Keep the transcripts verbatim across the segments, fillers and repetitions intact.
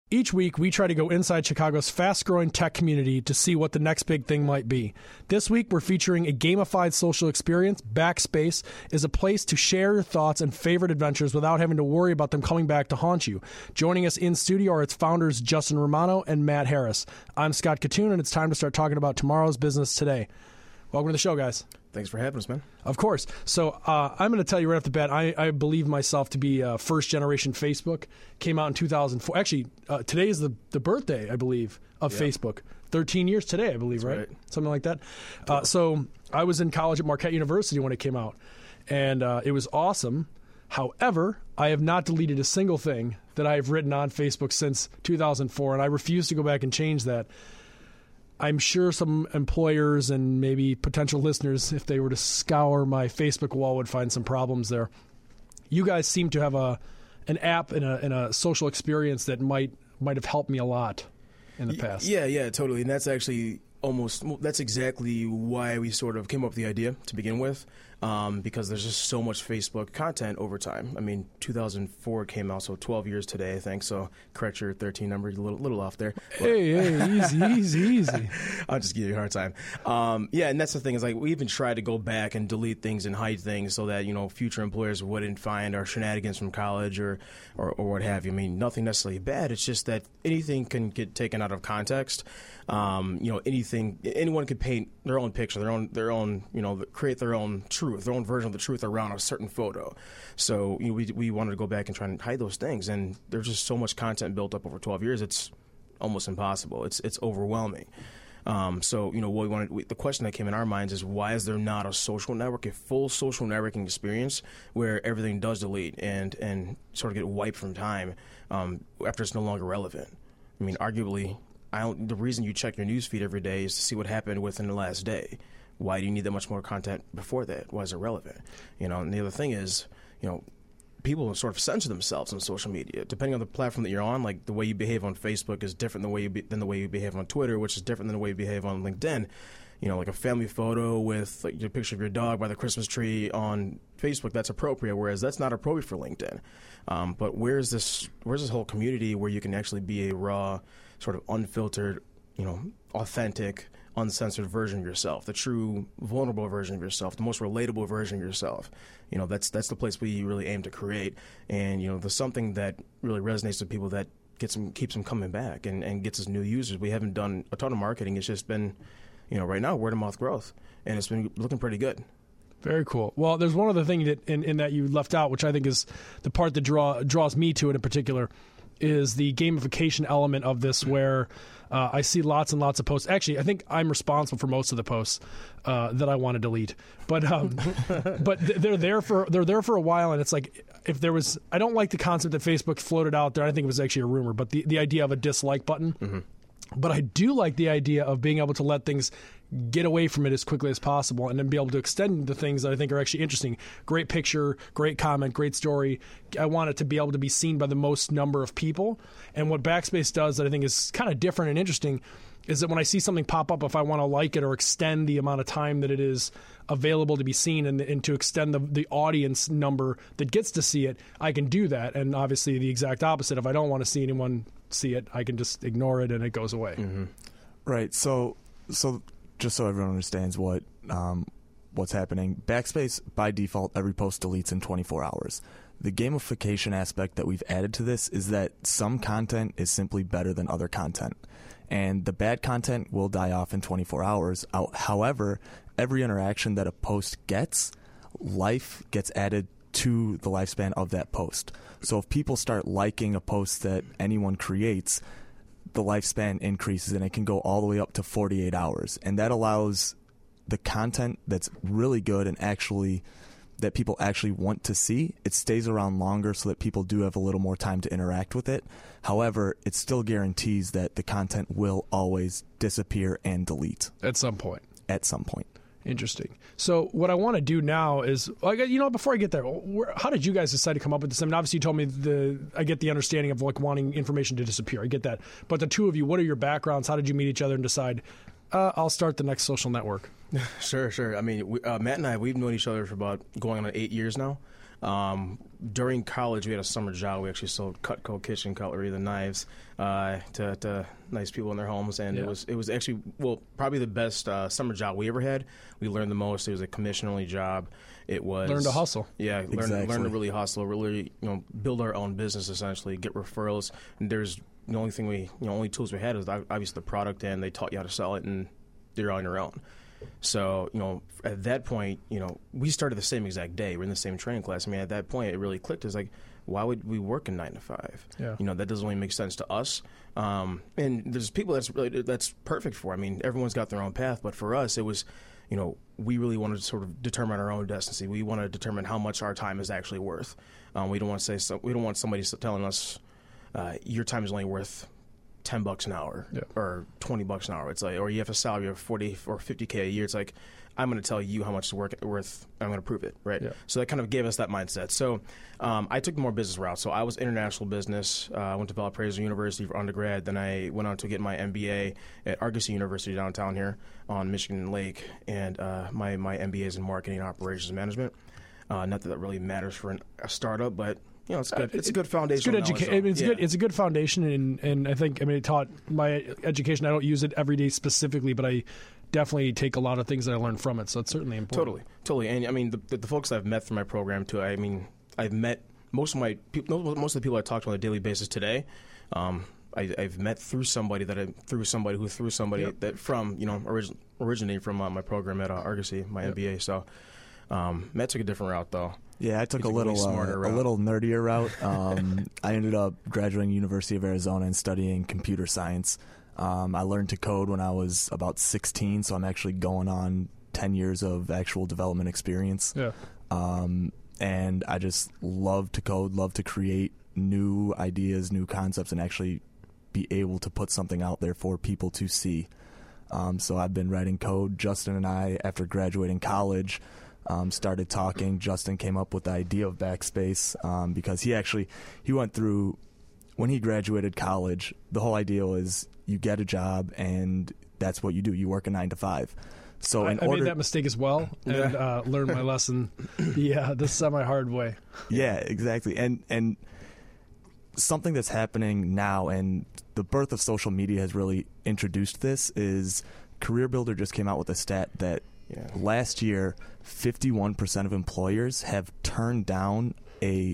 Each week, we try to go inside Chicago's fast-growing tech community to see what the next big thing might be. This week, we're featuring a gamified social experience. Backspace is a place to share your thoughts and favorite adventures without having to worry about them coming back to haunt you. Joining us in studio are its founders, Justin Romano and Matt Harris. I'm Scott Katoon, and it's time to start talking about tomorrow's business today. Welcome to the show, guys. Thanks for having us, man. Of course. So uh, I'm going to tell you right off the bat, I, I believe myself to be uh, first-generation Facebook. Came out in two thousand four. Actually, uh, today is the, the birthday, I believe, of yep. Facebook. thirteen years today, I believe, right? right? Something like that. Uh, so I was in college at Marquette University when it came out, and uh, it was awesome. However, I have not deleted a single thing that I have written on Facebook since two thousand four, and I refuse to go back and change that. I'm sure some employers and maybe potential listeners, if they were to scour my Facebook wall, would find some problems there. You guys seem to have a an app and a, and a social experience that might might have helped me a lot in the past. Yeah, yeah, totally. And that's actually almost, that's exactly why we sort of came up with the idea to begin with, um, because there's just so much Facebook content over time. I mean, two thousand four came out, so twelve years today, I think. So correct your thirteen number, a little, little off there. But hey, hey, easy, easy, easy. I'll just give you a hard time. Um, yeah, and that's the thing is like we even tried to go back and delete things and hide things so that, you know, future employers wouldn't find our shenanigans from college or, or, or what have you. I mean, nothing necessarily bad. It's just that anything can get taken out of context. Um, you know, anything, anyone could paint their own picture, their own, their own, you know, create their own truth, their own version of the truth around a certain photo. So, you know, we we wanted to go back and try and hide those things, and there's just so much content built up over twelve years. It's almost impossible. It's it's overwhelming. Um, so, you know, what we wanted, we, the question that came in our minds is why is there not a social network, a full social networking experience where everything does delete and and sort of get wiped from time um, after it's no longer relevant? I mean, arguably. I don't, the reason you check your news feed every day is to see what happened within the last day. Why do you need that much more content before that? Why is it relevant? You know, and the other thing is, you know, people sort of censor themselves on social media. Depending on the platform that you're on, like the way you behave on Facebook is different than the way you, be, than the way you behave on Twitter, which is different than the way you behave on LinkedIn. You know, like a family photo with like, your picture of your dog by the Christmas tree on Facebook, that's appropriate, whereas that's not appropriate for LinkedIn. Um, but where's this, where's this whole community where you can actually be a raw, sort of unfiltered, you know, authentic, uncensored version of yourself, the true vulnerable version of yourself, the most relatable version of yourself. You know, that's that's the place we really aim to create. And, you know, there's something that really resonates with people that gets them, keeps them coming back and, and gets us new users. We haven't done a ton of marketing. It's just been, you know, right now, word of mouth growth. And it's been looking pretty good. Very cool. Well, there's one other thing that in, in that you left out, which I think is the part that draw draws me to it in particular, is the gamification element of this, where uh, I see lots and lots of posts. Actually, I think I'm responsible for most of the posts uh, that I want to delete. But um, but they're there for they're there for a while, and it's like if there was, I don't like the concept that Facebook floated out there. I think it was actually a rumor, but the, the idea of a dislike button. Mm-hmm. But I do like the idea of being able to let things get away from it as quickly as possible and then be able to extend the things that I think are actually interesting. Great picture, great comment, great story. I want it to be able to be seen by the most number of people. And what Backspace does that I think is kind of different and interesting is that when I see something pop up, if I want to like it or extend the amount of time that it is available to be seen and, and to extend the, the audience number that gets to see it, I can do that. And obviously the exact opposite, if I don't want to see anyone see it, I can just ignore it and it goes away. Mm-hmm. Right. So, so just so everyone understands what um, what's happening, Backspace by default, every post deletes in twenty-four hours. The gamification aspect that we've added to this is that some content is simply better than other content, and the bad content will die off in twenty-four hours. However, every interaction that a post gets, life gets added to the lifespan of that post. So if people start liking a post that anyone creates, the lifespan increases and it can go all the way up to forty-eight hours. And that allows the content that's really good and actually that people actually want to see, it stays around longer so that people do have a little more time to interact with it. However, it still guarantees that the content will always disappear and delete. At some point. At some point. Interesting. So what I want to do now is, like, you know, before I get there, where, how did you guys decide to come up with this? I mean, obviously you told me the, I get the understanding of like wanting information to disappear. I get that. But the two of you, what are your backgrounds? How did you meet each other and decide, uh, I'll start the next social network? Sure, sure. I mean, we, uh, Matt and I, we've known each other for about going on eight years now. Um, during college, we had a summer job. We actually sold Cutco kitchen cutlery, the knives, uh, to, to nice people in their homes, and Yeah. it was it was actually well probably the best uh, summer job we ever had. We learned the most. It was a commission only job. It was Learn to hustle. Yeah, learn, Exactly. learn to really hustle, really you know build our own business essentially, get referrals. And there's the only thing we you know only tools we had is obviously the product, and they taught you how to sell it, and you're on your own. So, you know, at that point, you know, we started the same exact day. We're in the same training class. I mean, at that point, it really clicked. It's like, why would we work in nine to five? Yeah. You know, that doesn't really make sense to us. Um, and there's people that's really that's perfect for. I mean, everyone's got their own path, but for us, it was, you know, we really wanted to sort of determine our own destiny. We want to determine how much our time is actually worth. Um, we don't want to say so, we don't want somebody telling us uh, your time is only worth ten bucks an hour Yeah. or twenty bucks an hour. It's like, or you have a salary of forty or fifty K a year. It's like, I'm going to tell you how much it's work, worth. I'm going to prove it. Right. Yeah. So that kind of gave us that mindset. So um, I took the more business route. So I was international business. Uh, I went to Valparaiso University for undergrad. Then I went on to get my M B A at Argosy University downtown here on Michigan Lake. And uh, my, my M B A is in marketing and operations management. Uh, not that that really matters for an, a startup, but you know, it's good. It's a good foundation. It's good education. It's yeah. good. It's a good foundation, and and I think I mean it taught my education. I don't use it every day specifically, but I definitely take a lot of things that I learned from it. So it's certainly important. Totally, totally. And I mean, the, the, the folks I've met through my program too. I mean, I've met most of my people. Most of the people I talk to on a daily basis today. Um, I, I've met through somebody that I through somebody who through somebody Yep. that from you know origin, originating from uh, my program at uh, Argosy, my Yep. M B A. So um, Matt took a different route though. Yeah, I took You a took a way little uh, smarter a route. little nerdier route. Um, I ended up graduating University of Arizona and studying computer science. Um, I learned to code when I was about sixteen, so I'm actually going on ten years of actual development experience. Yeah. Um, and I just love to code, love to create new ideas, new concepts, and actually be able to put something out there for people to see. Um, so I've been writing code. Justin and I, after graduating college, um, started talking. Justin came up with the idea of Backspace um, because he actually he went through when he graduated college. The whole idea was you get a job and that's what you do. You work a nine to five. So I, in I order, made that mistake as well, and uh, learned my lesson. Yeah, the semi-hard way. yeah, exactly. And and something that's happening now, and the birth of social media has really introduced this, is Career Builder just came out with a stat that Yeah. last year, fifty-one percent of employers have turned down a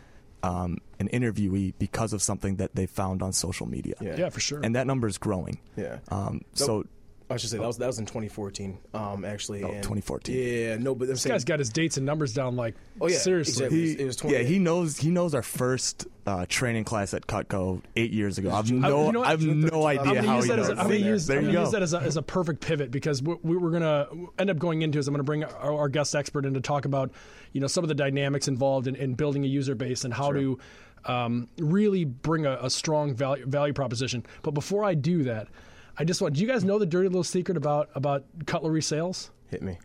um, an interviewee because of something that they found on social media. Yeah. Yeah, for sure. And that number is growing. Yeah. Um, So- so I should say that was that was in twenty fourteen. Um, actually. Oh, and- twenty fourteen. Yeah. No, but I'm This saying, guy's got his dates and numbers down. Like, Oh, yeah, seriously. exactly. he, it was twenty yeah, he knows he knows our first uh, training class at Cutco eight years ago. I've no you know what? I've no I'm idea gonna how use he that knows. as a, I'm gonna There use, there I'm you gonna go. use that as a, as a perfect pivot because we, we we're gonna end up going into is I'm gonna bring our, our guest expert in to talk about you know some of the dynamics involved in, in building a user base and how to um, really bring a, a strong value value proposition. But before I do that, I just want. Do you guys know the dirty little secret about about cutlery sales? hit me.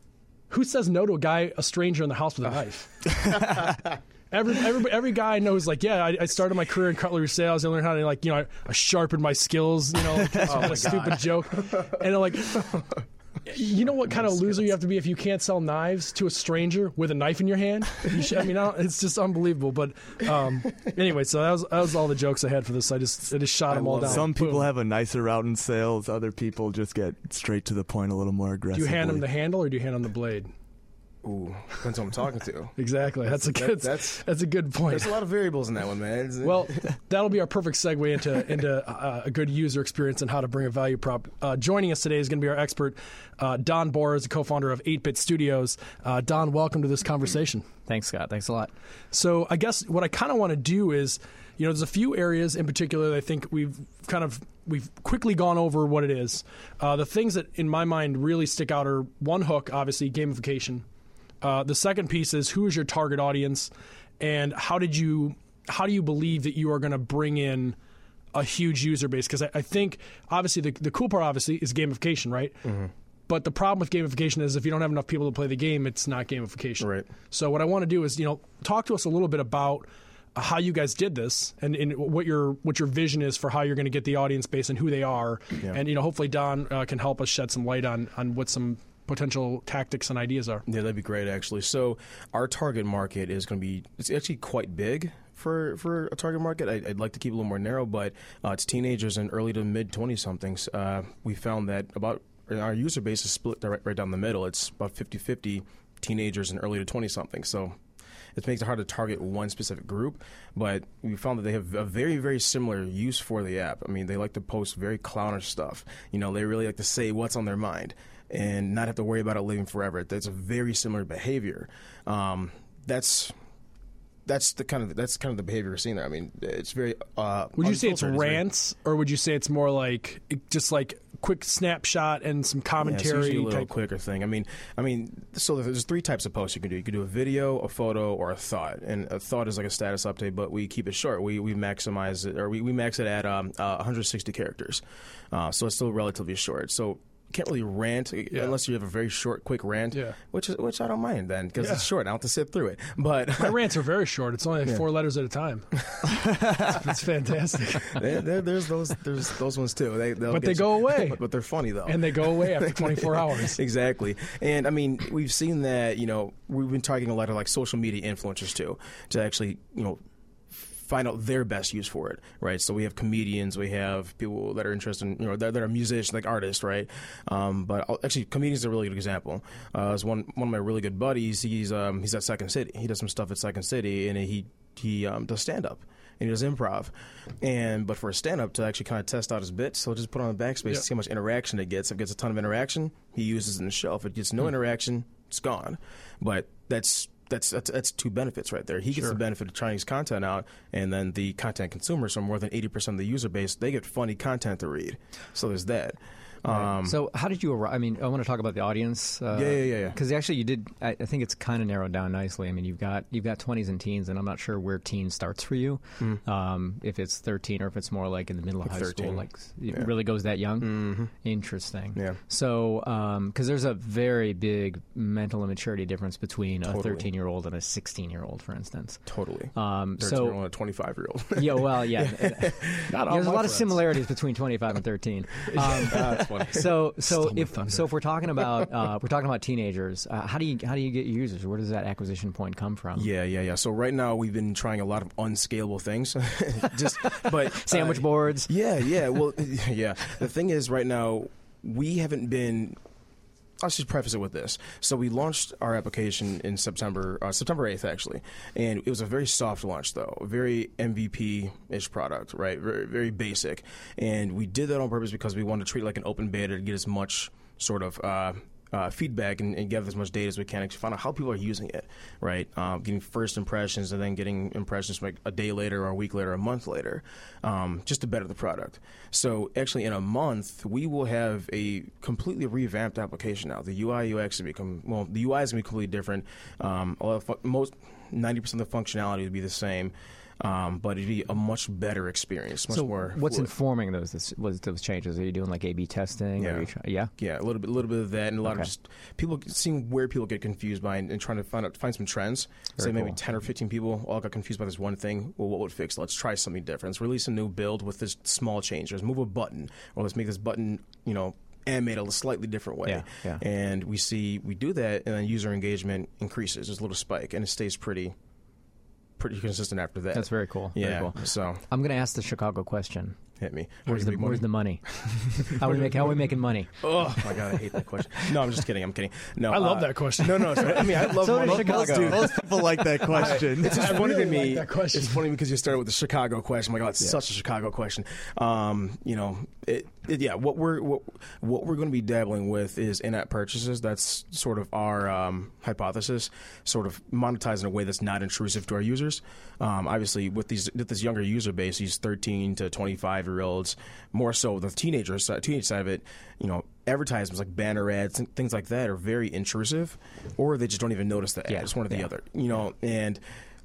Who says no to a guy, a stranger in the house with a knife? Every, every every guy I know is like, yeah, I, I started my career in cutlery sales. I learned how to like, you know, I, I sharpened my skills. You know, like, it's kind of stupid joke. And I'm like, you know what kind of loser you have to be if you can't sell knives to a stranger with a knife in your hand? You should, I mean, I don't, it's just unbelievable. But um, anyway, so that was that was all the jokes I had for this. I just I just shot them all love down. it. Some people Boom. have a nicer route in sales. Other people just get straight to the point, a little more Do aggressive. you hand them the handle or do you hand them the blade? Ooh, depends who I'm talking to. Exactly. That's, a That- good. that's- That's a good point. There's a lot of variables in that one, man. It's- Well, that'll be our perfect segue into into uh, a good user experience and how to bring a value prop. Uh, joining us today is going to be our expert, uh, Don Boras, the co-founder of eight bit Studios. Uh, Don, welcome to this conversation. Thanks, Scott. Thanks a lot. So I guess what I kind of want to do is, you know, there's a few areas in particular that I think we've kind of we've quickly gone over what it is. Uh, the things that in my mind really stick out are one hook, obviously gamification. Uh, the second piece is who is your target audience, and how did you how do you believe that you are going to bring in a huge user base? Because I, I think obviously the the cool part obviously is gamification, right? Mm-hmm. But the problem with gamification is if you don't have enough people to play the game, it's not gamification. Right. So what I want to do is you know talk to us a little bit about uh, how you guys did this and, and what your what your vision is for how you're going to get the audience base and who they are, Yeah. and you know hopefully Don uh, can help us shed some light on on what some potential tactics and ideas are. Yeah, that'd be great, actually. So our target market is going to be, it's actually quite big for, for a target market. I, I'd like to keep it a little more narrow, but uh, it's teenagers and early to mid twenty-somethings. Uh, we found that about our user base is split right, right down the middle. It's about fifty-fifty teenagers and early to twenty-somethings. So it makes it hard to target one specific group, but we found that they have a very, very similar use for the app. I mean, they like to post very clownish stuff. You know, they really like to say what's on their mind and not have to worry about it living forever. That's a very similar behavior. Um, that's that's the kind of that's kind of the behavior we're seeing there. I mean, it's very. Uh, would you say it's unfiltered. rants, or would you say it's more like just like quick snapshot and some commentary? Yeah, it's usually a little type quicker thing. I mean, I mean, so there's three types of posts you can do. You can do a video, a photo, or a thought. And a thought is like a status update, but we keep it short. We we maximize it, or we, we max it at um, uh, one hundred sixty characters. Uh, so it's still relatively short. So you can't really rant yeah. unless you have a very short, quick rant, yeah. which is which I don't mind then because yeah. it's short. I don't have to sit through it. But my rants are very short. It's only like yeah. four letters at a time. it's, it's fantastic. there, there, there's those there's those ones too. They, but they go you. away. But, but they're funny though. And they go away after twenty-four hours. Exactly. And I mean, we've seen that. You know, we've been targeting a lot of like social media influencers too to actually you know. find out their best use for it, right? So we have comedians, we have people that are interested in, you know, that, that are musicians, like artists, right? Um, but I'll, actually, comedians are a really good example. Uh, as one one of my really good buddies, he's um, he's at Second City. He does some stuff at Second City, and he he um, does stand up. And he does improv, and but for a stand-up to actually kind of test out his bits, so he'll just put on the backspace yep. to see how much interaction it gets. If it gets a ton of interaction, he uses it in the show. If it gets no mm. interaction, it's gone. But that's That's, that's that's two benefits right there. He gets sure. the benefit of trying his content out, and then the content consumers, so more than eighty percent of the user base, they get funny content to read. So there's that. Right. Um, so how did you arrive? I mean, I want to talk about the audience. Uh, yeah, yeah, yeah. Because actually, you did. I, I think it's kind of narrowed down nicely. I mean, you've got you've got twenties and teens, and I'm not sure where teen starts for you. Mm. Um, if it's thirteen or if it's more like in the middle of like high thirteen. school, like it yeah. really goes that young. Mm-hmm. Interesting. Yeah. So, because um, there's a very big mental immaturity difference between totally. a thirteen-year-old and a sixteen-year-old, for instance. Totally. Um, so thirteen-year-old and a twenty-five-year-old. yeah. Well, yeah. Not all There's a lot friends. of similarities between twenty-five and thirteen. Um, That's funny. So, so Stole my if thunder. so, if we're talking about uh, we're talking about teenagers, uh, how do you how do you get your users? Where does that acquisition point come from? Yeah, yeah, yeah. So right now we've been trying a lot of unscalable things, just but Sandwich uh, boards. Yeah, yeah. Well, yeah. The thing is, right now we haven't been. I'll just preface it with this. So we launched our application in September, uh, September eighth, actually, and it was a very soft launch, though, a very M V P-ish product, right? Very, very basic, and we did that on purpose because we wanted to treat it like an open beta to get as much sort of uh, uh, feedback and, and gather as much data as we can, actually find out how people are using it, right? Um, getting first impressions and then getting impressions like a day later or a week later or a month later, um, just to better the product. So actually in a month, we will have a completely revamped application now. The U I U X will become, well, the U I is going to be completely different. Um, a lot of fu- most, ninety percent of the functionality would be the same. Um, but it'd be a much better experience, much so more. what's fluid. informing those this, was those changes? Are you doing like A B testing? Yeah. Are you try, yeah. Yeah, a little bit, a little bit of that, and a lot Okay. of just people seeing where people get confused by, and, and trying to find out, find some trends. Very Say maybe cool. ten or fifteen people all got confused by this one thing. Well, what would fix? Let's try something different. Let's release a new build with this small change. Let's move a button, or let's make this button, you know, animate a slightly different way. Yeah, yeah. And we see we do that, and then user engagement increases. There's a little spike, and it stays pretty. Pretty consistent after that. That's very cool. Yeah. Very cool. So I'm going to ask the Chicago question. hit me. Where's the, where's the money? how, we make, how are we making money? Oh my god, I hate that question. No, I'm just kidding. I'm kidding. No, I love uh, that question. No, no. Sorry. I mean, I love So money. does Chicago. Dude, most people like that question. It's just I funny really to me. like that question. It's funny because you started with the Chicago question. Oh my God, it's such a Chicago question. Um, you know, it, it, yeah. What we're what, what we're going to be dabbling with is in-app purchases. That's sort of our um, hypothesis. Sort of monetize in a way that's not intrusive to our users. Um, obviously, with these with this younger user base, these thirteen to twenty-five year olds, more so the teenagers side, teenage side of it. You know, advertisements like banner ads and things like that are very intrusive, or they just don't even notice the ad. Yeah. It's one or the Yeah. other. You know, and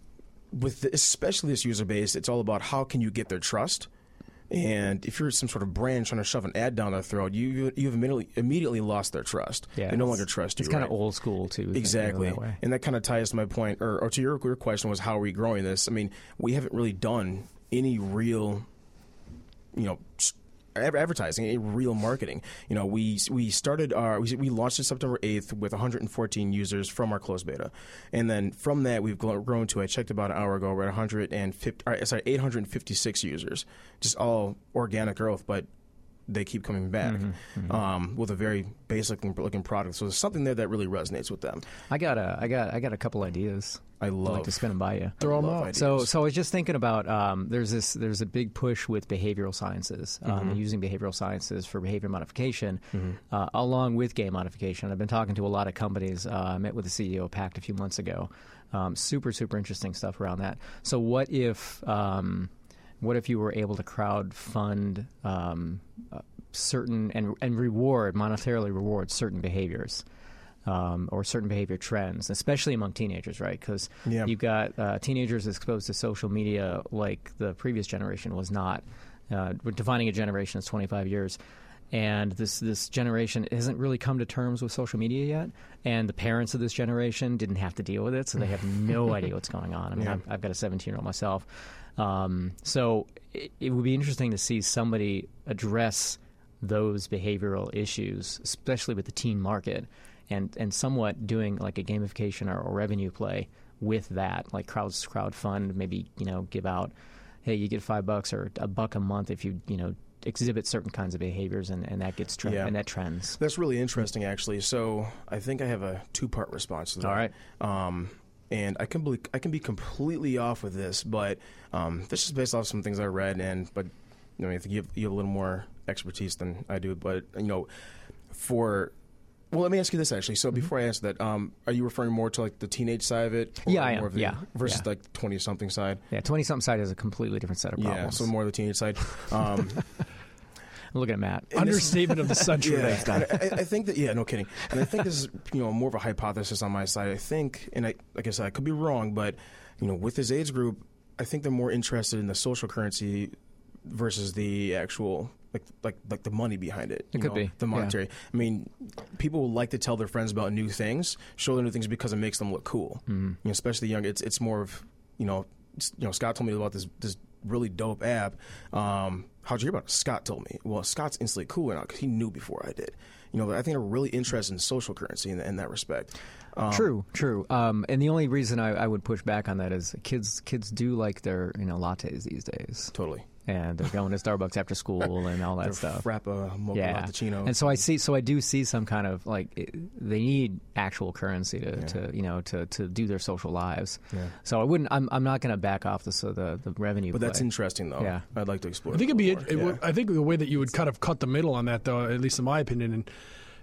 with the, especially this user base, it's all about how can you get their trust. And if you're some sort of brand trying to shove an ad down their throat, you you've immediately immediately lost their trust. Yeah, they no it's- longer trust you. It's kind of right? old school too. thinking Exactly, that way. and that kind of ties to my point, or, or to your, your question was how are we growing this? I mean, we haven't really done any real, you know, s- advertising, real marketing. You know, we we started our we, we launched it September eighth with one hundred fourteen users from our closed beta, and then from that we've grown to, I checked about an hour ago, we're at one hundred fifty, or, sorry, eight hundred fifty-six users, just all organic growth, but they keep coming back mm-hmm, mm-hmm. Um, with a very basic looking product. So there's something there that really resonates with them. I got a I got I got a couple ideas. I love I'd like to spin them by you. Throw them out. So, so I was just thinking about um, there's this there's a big push with behavioral sciences, um, mm-hmm. and using behavioral sciences for behavior modification, mm-hmm. uh, along with game modification. I've been talking to a lot of companies. Uh, I met with the C E O of Pact a few months ago. Um, super super interesting stuff around that. So what if um, what if you were able to crowd fund um, uh, certain and and reward monetarily reward certain behaviors? Um, or certain behavior trends, especially among teenagers, right? Because yeah. you've got uh, teenagers exposed to social media like the previous generation was not. Uh, we're defining a generation as twenty-five years. And this, this generation hasn't really come to terms with social media yet. And the parents of this generation didn't have to deal with it, so they have no idea what's going on. I mean, yeah. I've, I've got a seventeen-year-old myself. Um, so it, it would be interesting to see somebody address those behavioral issues, especially with the teen market, and and somewhat doing like a gamification or, or revenue play with that, like crowd crowd fund, maybe, you know, give out, hey, you get five bucks or a buck a month if you you know exhibit certain kinds of behaviors, and, and that gets tre- yeah. and that trends. That's really interesting, actually. So I think I have a two part response to that. All right. Um, and I can be I can be completely off with this, but um, this is based off some things I read, and but you know, I think you have, you have a little more expertise than I do, but you know, for Well, let me ask you this, actually. So before I answer that, um, are you referring more to like the teenage side of it? Or Yeah, I am. more of the, Yeah. Versus Yeah. like the twenty-something side? Yeah, twenty-something side is a completely different set of Yeah, problems. so more of the teenage side. Um, I'm looking at Matt. Understatement of the century. yeah, and I, I think that, yeah, no kidding. And I think this is, you know, more of a hypothesis on my side. I think, and I, like I said, I could be wrong, but, you know, with this age group, I think they're more interested in the social currency versus the actual, like like like the money behind it. It you could know, be, the monetary. yeah. I mean, people like to tell their friends about new things, show them new things because it makes them look cool. Mm-hmm. You know, especially young. It's it's more of, you know, you know. Scott told me about this this really dope app. Um, how'd you hear about it? Scott told me. Well, Scott's instantly cool now because he knew before I did. You know, I think they're really interested in social currency in, in that respect. Um, True, true. Um, and the only reason I, I would push back on that is kids kids do like their you know lattes these days. Totally. And they're going to Starbucks after school and all that Their stuff. Frappa, mocha, yeah. cappuccino. And so I see, so I do see some kind of like it, they need actual currency to, Yeah. to you know to, to do their social lives. Yeah. So I wouldn't. I'm I'm not going to back off the so the the revenue. But that's play. interesting, though. Yeah. I'd like to explore. I think it it'd be. a It, little more. would, I think the way that you would kind of cut the middle on that, though, at least in my opinion, and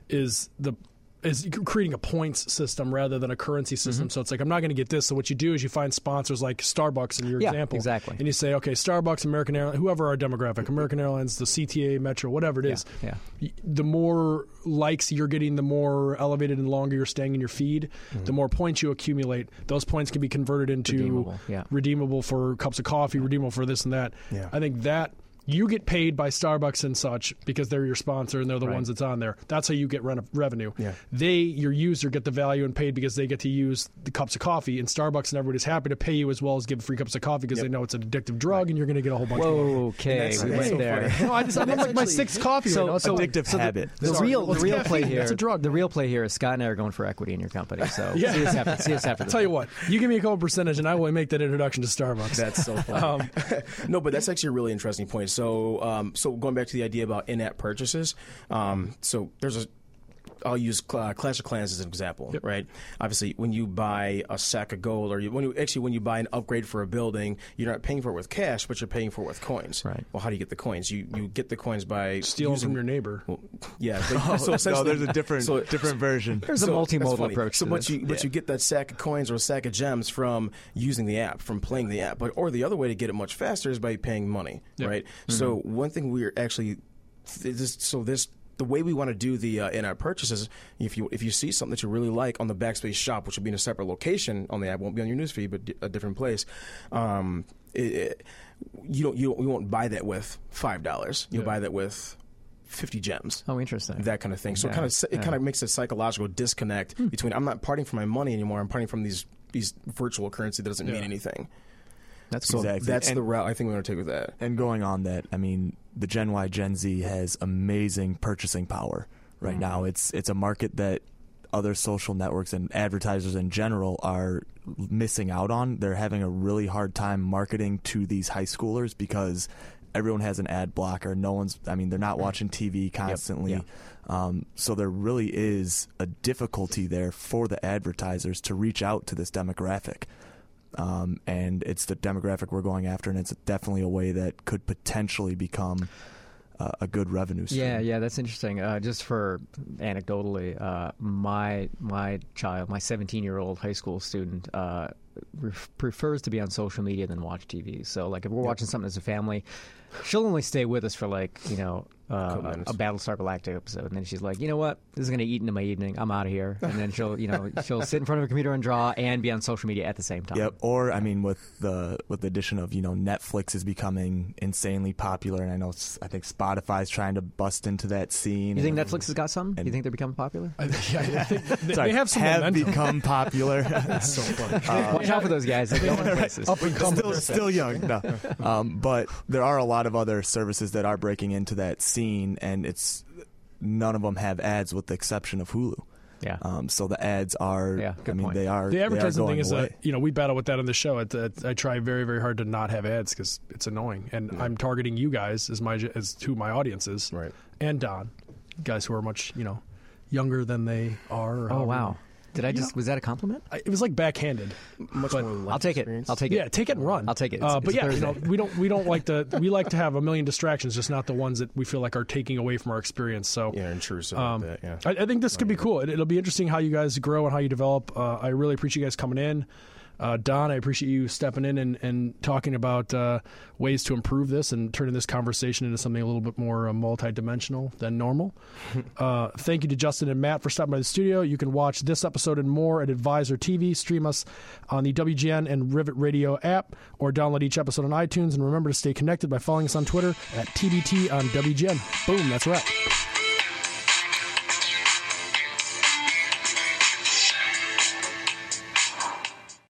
is the is creating a points system rather than a currency system. Mm-hmm. So it's like, I'm not going to get this. So what you do is you find sponsors like Starbucks in your Yeah, example, exactly. and you say, okay, Starbucks, American Airlines, whoever our demographic, American Airlines, the C T A, Metro, whatever it is. Yeah, y- The more likes you're getting, the more elevated and longer you're staying in your feed, Mm-hmm. the more points you accumulate. Those points can be converted into Redeemable, yeah. redeemable for cups of coffee, redeemable for this and that. Yeah. I think that you get paid by Starbucks and such because they're your sponsor and they're the Right. ones that's on there. That's how you get re- revenue. Yeah. They, your user, get the value and paid because they get to use the cups of coffee. And Starbucks and everybody's happy to pay you as well as give free cups of coffee because Yep. they know it's an addictive drug and you're going to get a whole bunch of Whoa, okay, that's- we that's went so there. funny. No, I just, I'm on like my sixth coffee So- right now. so- Addictive so the- habit. The Sorry. real, the What's real caffeine? play here. It's a drug. The real play here is Scott and I are going for equity in your company. So Yeah. see us after. See us after. I'll the tell you break. what, you give me a couple percentage and I will make that introduction to Starbucks. That's so funny. Um, no, but that's actually a really interesting point. So, um, so going back to the idea about in-app purchases, um, so there's a. I'll use uh, Clash of Clans as an example, Yep. right? Obviously, when you buy a sack of gold, or you, when you actually when you buy an upgrade for a building, you're not paying for it with cash, but you're paying for it with coins. Right. Well, how do you get the coins? You you get the coins by Stealing using, from your neighbor. Well, yeah. But, so no, essentially, there's a different so- different version. There's a So, that's multimodal funny. approach So, to but this. you but Yeah. you get that sack of coins or a sack of gems from using the app, from playing the app. But or the other way to get it much faster is by paying money, Yeah. right? So one thing we're actually this, so this. The way we want to do the uh, in-app purchases, if you if you see something that you really like on the Backspace shop, which will be in a separate location on the app, won't be on your newsfeed, but di- a different place. Um, it, it, you don't you don't, you won't buy that with five dollars. You'll Yeah. buy that with fifty gems. Oh, interesting. That kind of thing. So Yeah, it kind of it yeah. kind of makes a psychological disconnect between I'm not parting from my money anymore. I'm parting from these these virtual currency that doesn't Yeah. mean anything. That's So Exactly. that's And- the route I think we're going to take with that. And going on that, I mean, the Gen Y, Gen Z has amazing purchasing power right Mm-hmm. now. It's it's a market that other social networks and advertisers in general are missing out on. They're having a really hard time marketing to these high schoolers because everyone has an ad blocker. No one's, I mean, they're not watching T V constantly. Yep. Um, so there really is a difficulty there for the advertisers to reach out to this demographic. Um, and it's the demographic we're going after, and it's definitely a way that could potentially become uh, a good revenue stream. Yeah, yeah, that's interesting. Uh, just for anecdotally, uh, my my child, my seventeen-year-old high school student, uh, ref- prefers to be on social media than watch T V. So, like, if we're watching something as a family, she'll only stay with us for like you know Couple uh, minutes. a Battlestar Galactica episode, and then she's like, you know what, this is going to eat into my evening. I'm out of here. And then she'll you know she'll sit in front of a computer and draw and be on social media at the same time. Yep. Or I mean, with the with the addition of you know Netflix is becoming insanely popular, and I know s- I think Spotify's trying to bust into that scene. You think and- Netflix has got some? and- you think they're becoming popular? I, yeah, I think they, Sorry, they have some have momentum. become popular. That's so funny. Watch out for those guys. They're going places. Up and coming. still, still young. No. Um, but there are a lot of other services that are breaking into that scene, and it's none of them have ads with the exception of Hulu. Yeah. Um, so the ads are, Yeah, good I mean, point. they are. The they are advertising going thing is away. that you know we battle with that on the show. It, it, I try very very hard to not have ads because it's annoying, and I'm targeting you guys as my as who my audience is, Right. and Don, guys who are much you know younger than they are. Or Oh however- wow. Did I You just? know- Was that a compliment? I- It was like backhanded. Much But more life I'll take it. experience. I'll take it. Yeah, take it and run. I'll take it. Uh, It's- but it's yeah, you know, Thursday. we don't we don't like to we like to have a million distractions, just not the ones that we feel like are taking away from our experience. So Yeah, intrusive Um, like that, yeah. I, I think this could be cool. It, it'll be interesting how you guys grow and how you develop. Uh, I really appreciate you guys coming in. Uh, Don, I appreciate you stepping in and, and talking about uh, ways to improve this and turning this conversation into something a little bit more uh, multidimensional than normal. uh, thank you to Justin and Matt for stopping by the studio. You can watch this episode and more at Advisor T V. Stream us on the W G N and Rivet Radio app, or download each episode on iTunes. And remember to stay connected by following us on Twitter at T B T on W G N. Boom, that's a wrap.